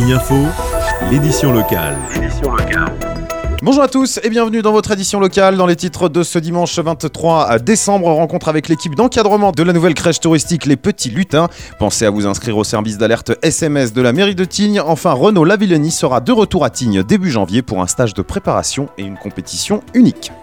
Tignes Info, l'édition locale. Bonjour à tous et bienvenue dans votre édition locale. Dans les titres de ce dimanche 23 décembre, rencontre avec l'équipe d'encadrement de la nouvelle crèche touristique Les Petits Lutins. Pensez à vous inscrire au service d'alerte SMS de la mairie de Tignes. Enfin, Renaud Lavillenie sera de retour à Tignes début janvier pour un stage de préparation et une compétition unique.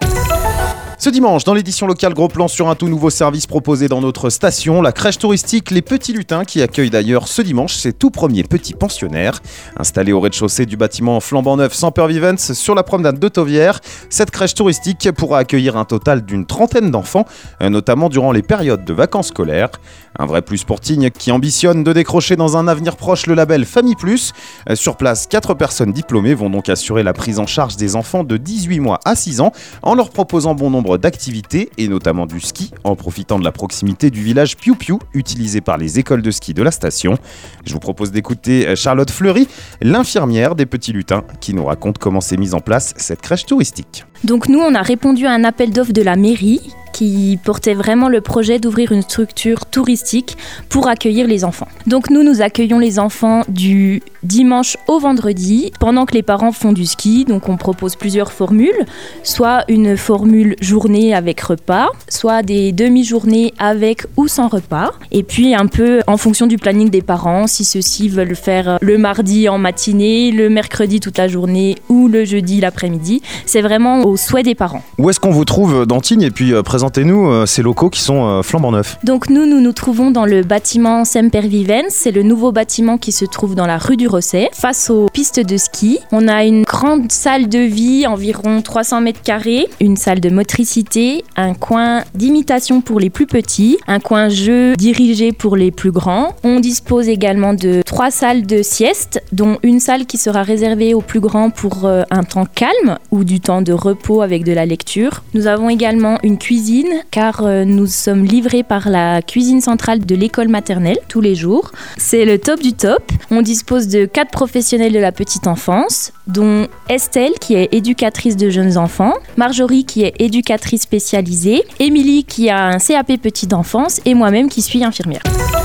Ce dimanche, dans l'édition locale, gros plan sur un tout nouveau service proposé dans notre station, la crèche touristique Les Petits Lutins, qui accueille d'ailleurs ce dimanche ses tout premiers petits pensionnaires. Installée au rez-de-chaussée du bâtiment flambant neuf Sempervivens sur la promenade de Tauvière, cette crèche touristique pourra accueillir un total d'une trentaine d'enfants, notamment durant les périodes de vacances scolaires. Un vrai plus pour Tignes qui ambitionne de décrocher dans un avenir proche le label Famille Plus. Sur place, 4 personnes diplômées vont donc assurer la prise en charge des enfants de 18 mois à 6 ans en leur proposant bon nombre d'activités et notamment du ski en profitant de la proximité du village Piou Piou utilisé par les écoles de ski de la station. Je vous propose d'écouter Charlotte Fleury, l'infirmière des Petits Lutins, qui nous raconte comment s'est mise en place cette crèche touristique. Donc nous, on a répondu à un appel d'offres de la mairie qui portait vraiment le projet d'ouvrir une structure touristique pour accueillir les enfants. Donc nous accueillons les enfants du dimanche au vendredi pendant que les parents font du ski. Donc on propose plusieurs formules, soit une formule journée avec repas, soit des demi-journées avec ou sans repas. Et puis un peu en fonction du planning des parents, si ceux-ci veulent faire le mardi en matinée, le mercredi toute la journée ou le jeudi l'après-midi. C'est vraiment au souhait des parents. Où est-ce qu'on vous trouve dans Tignes et puis présentez-nous ces locaux qui sont flambant neufs. Donc nous trouvons dans le bâtiment Sempervivens. C'est le nouveau bâtiment qui se trouve dans la rue du Rosset, face aux pistes de ski. On a une grande salle de vie, environ 300 mètres carrés, une salle de motricité, un coin d'imitation pour les plus petits, un coin jeu dirigé pour les plus grands. On dispose également de 3 salles de sieste, dont une salle qui sera réservée aux plus grands pour un temps calme ou du temps de repos avec de la lecture. Nous avons également une cuisine car nous sommes livrés par la cuisine centrale de l'école maternelle tous les jours. C'est le top du top. On dispose de 4 professionnels de la petite enfance, dont Estelle qui est éducatrice de jeunes enfants, Marjorie qui est éducatrice spécialisée, Émilie qui a un CAP petite enfance et moi-même qui suis infirmière.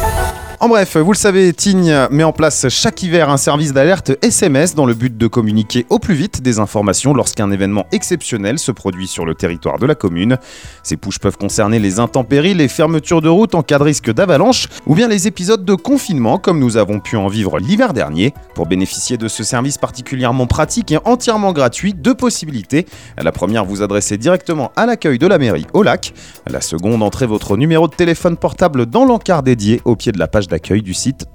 En bref, vous le savez, Tignes met en place chaque hiver un service d'alerte SMS dans le but de communiquer au plus vite des informations lorsqu'un événement exceptionnel se produit sur le territoire de la commune. Ces pushs peuvent concerner les intempéries, les fermetures de routes en cas de risque d'avalanche ou bien les épisodes de confinement comme nous avons pu en vivre l'hiver dernier. Pour bénéficier de ce service particulièrement pratique et entièrement gratuit, 2 possibilités. La première, vous adressez directement à l'accueil de la mairie au lac. La seconde, entrez votre numéro de téléphone portable dans l'encart dédié au pied de la page d'accueil du site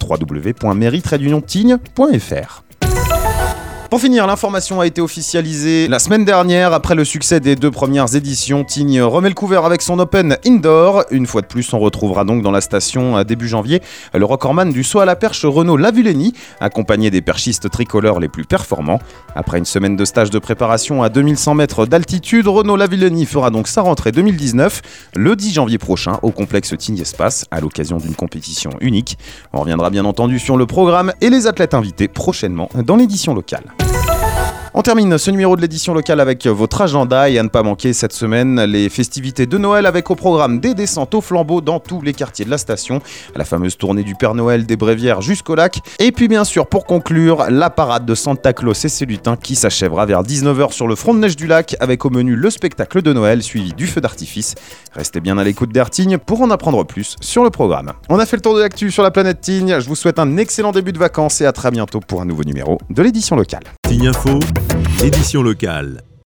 www.mairie-tignes.fr. Pour finir, l'information a été officialisée la semaine dernière. Après le succès des 2 premières éditions, Tignes remet le couvert avec son Open Indoor. Une fois de plus, on retrouvera donc dans la station début janvier le recordman du saut à la perche Renaud Lavillenie, accompagné des perchistes tricolores les plus performants. Après une semaine de stage de préparation à 2100 mètres d'altitude, Renaud Lavillenie fera donc sa rentrée 2019 le 10 janvier prochain au complexe Tignes Espace à l'occasion d'une compétition unique. On reviendra bien entendu sur le programme et les athlètes invités prochainement dans l'édition locale. On termine ce numéro de l'édition locale avec votre agenda et à ne pas manquer cette semaine les festivités de Noël avec au programme des descentes au flambeau dans tous les quartiers de la station, la fameuse tournée du Père Noël des Brévières jusqu'au lac et puis bien sûr pour conclure la parade de Santa Claus et ses lutins qui s'achèvera vers 19h sur le front de neige du lac avec au menu le spectacle de Noël suivi du feu d'artifice. Restez bien à l'écoute d'Air Tignes pour en apprendre plus sur le programme. On a fait le tour de l'actu sur la planète Tignes, je vous souhaite un excellent début de vacances et à très bientôt pour un nouveau numéro de l'édition locale. Tignes Info, l'édition locale.